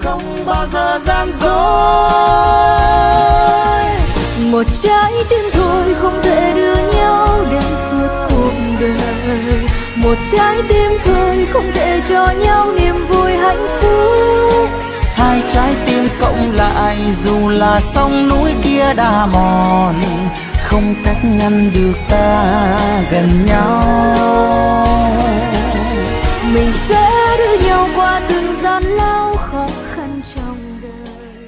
không bao giờ gian dối. Một trái tim thôi không thể đưa nhau đến suốt cuộc đời. Một trái tim thôi không thể cho nhau niềm vui hạnh phúc. Hai trái tim cộng lại dù là sông núi kia đá mòn, không cách ngăn được ta gần nhau.